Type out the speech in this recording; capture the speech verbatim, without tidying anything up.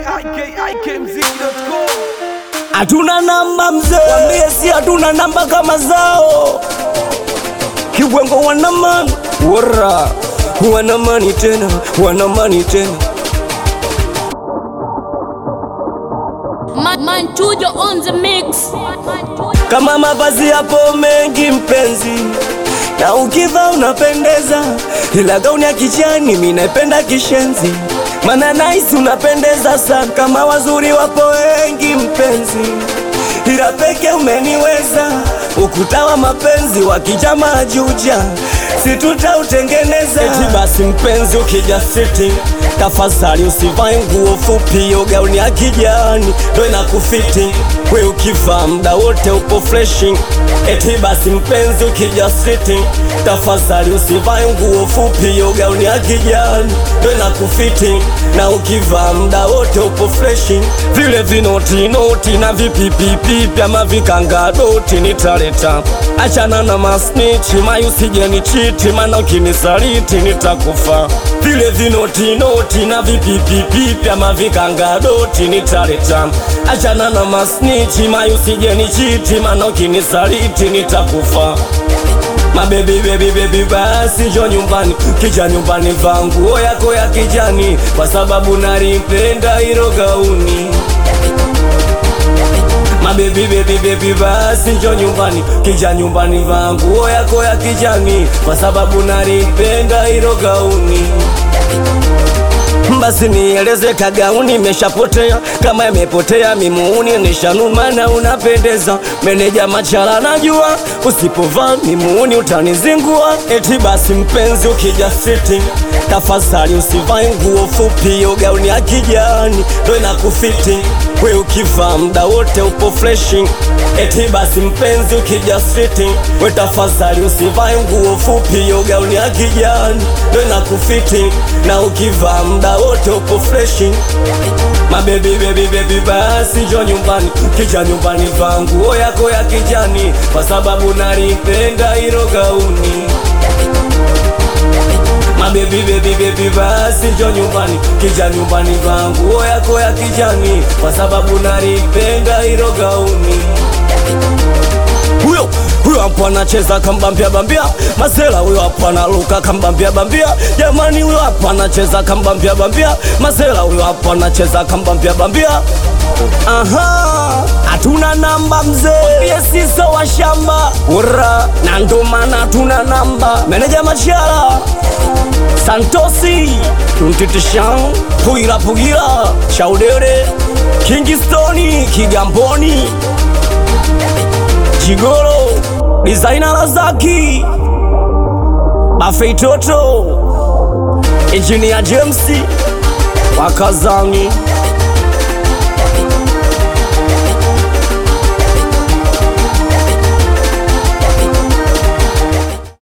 I K I K mziki dot com. Hatuna namba mzee, wambie si hatuna namba kama zao. Kibwengo wanamani, wara wanamani tena, wanamani tena. Man, man Tujo on the mix. Kama mavazi yapo mengi mpenzi, na ukiva unapendeza, ila gauni ya kijani mimi naipenda kishenzi. Mana nice unapendeza sana, kama wazuri wapo wengi mpenzi, ila peke umeniweza. Ukuta wa mapenzi wakijama juja, si tutautengeneza. Eti basi mpenzi ukija sitting, tafadhali usivae nguo fupi, yo gauni ya kijani ndo inakufiti. We ukivaa muda wote upo flashing. Eti basi mpenzi ukija sitting, tafadhali usivae nguo fupi, yo gauni ya kijani ndo inakufiti. Na ukivaa muda wote upo flashing. Vile vinoti noti na vipipipi ama vikanga doti nitaleta. Achana na masnitch, mayu sije ni chiti, mana ukinisaliti nitakufa. Vile vinoti noti na vipipipi ama vikanga doti nitaleta. Achana na masnitch, mayu sije ni chiti, mana ukinisaliti nitakufa. Ma baby baby baby basi njoo nyumbani, kija nyumbani vaa nguo yako ya kijani, kwa sababu nalipenda hilo gauni. Ma baby baby baby basi njoo nyumbani, kija nyumbani vaa nguo yako ya kijani, kwa sababu nalipenda hilo gauni. Basi nieleze kagauni imeshapotea, kama imepotea mimuuni nishanuma na unapendeza. Meneja Machala najua, usipovaa mimuuni utanizingua. Eti basi mpenzi ukija sitting, tafadhali usivae nguo fupi, yo gauni ya kijani ndo inakufiti. We ukivaa muda wote upo flashing. Eti basi mpenzi ukija sitting, we tafadhali usivae nguo fupi, yo gauni ya kijani ndo inakufiti. Na ukivaa muda wote upo flashing. Ma baby baby baby basi njoo nyumbani, kija nyumbani vaa nguo yako ya kijani, kwa sababu nalipenda hilo gauni. Ma baby baby baby basi njoo nyumbani, kija nyumbani vaa nguo yako ya kijani, kwa sababu nalipenda hilo gauni. Huyo huyo hapo anacheza kambambia bambia, Masela huyo hapo analuka kambambia bambia. Jamani huyo hapo anacheza kambambia bambia, Masela huyo hapo anacheza kambambia bambia. Aha, hatuna namba mzee, pia sisi wa shamba ura, na ndo maana hatuna namba. Meneja Machala Santosi Tuntitishan Pugira Pugira Chaudere Kingstoni Kigamboni Chigoro Designer Lazaki Bafei Toto Engineer James Wakazani